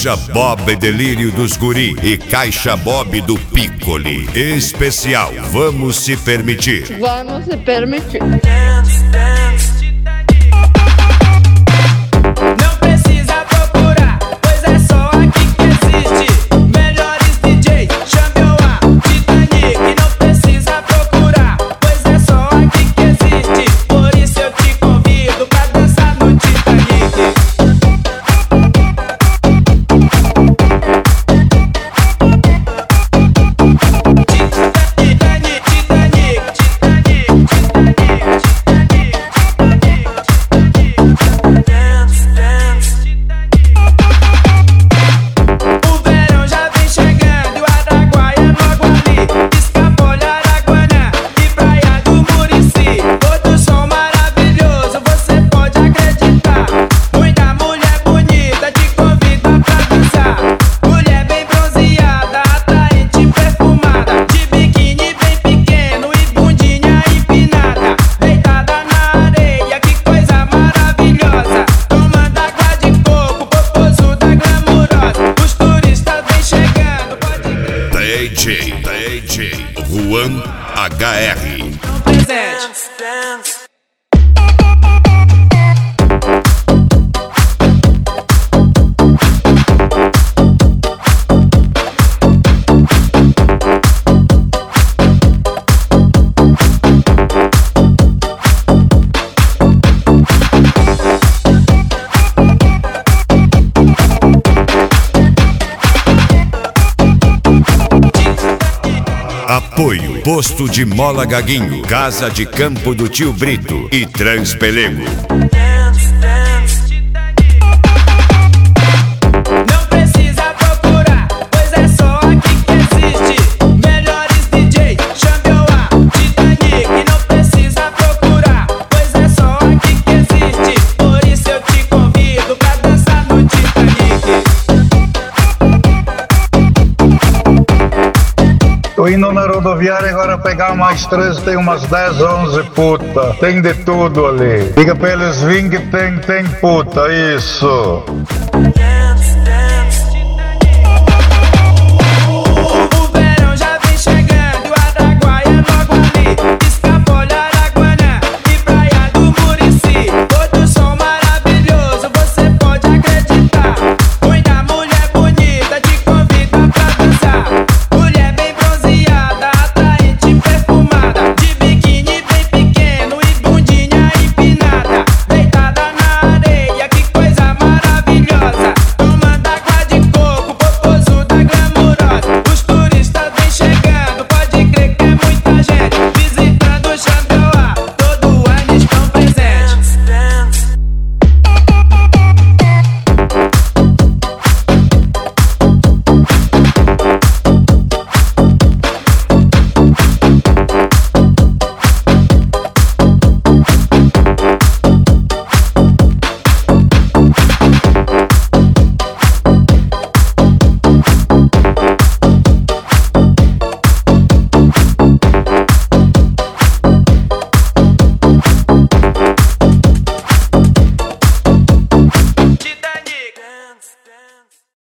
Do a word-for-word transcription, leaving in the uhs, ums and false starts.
Caixa Bob Delírio dos Guri e Caixa Bob do Piccoli. Especial, vamos se permitir. Vamos se permitir. Não precisa procurar, pois é só aqui que existe. Melhores D Js, chame o A, Titanic. Não precisa procurar, pois é só aqui que existe. Por isso eu te convido pra dançar no Titanic. Titanic, Titanic, Titanic, Titanic, Titanic. Dance, dance. O verão já vem chegando e o Araguaia logo ali. Escapole, Araguanã e Praia do Murici. Outro som maravilhoso, você pode acreditar. Muita mulher bonita te convida pra dançar. Mulher bem bronzeada, atraente, perfumada, de biquíni bem pequeno e bundinha empinada. Deitada na areia, que coisa maravilhosa. Tomando água de coco, popozuda glamurosa. Os turistas vêm chegando, pode crer. D J, D J, Juan H R. Presente. Apoio, Posto de Mola Gaguinho, Casa de Campo do Tio Brito e Transpelego. Não precisa procurar, pois é só aqui que existe. Melhores D Js, chame o A, Titanic. Não precisa procurar, pois é só aqui que existe. Por isso eu te convido pra dançar no Titanic. Tô indo na rodoviária agora pegar mais treze, tem umas dez, onze puta. Tem de tudo ali. Diga pra eles virem que tem, tem puta, isso.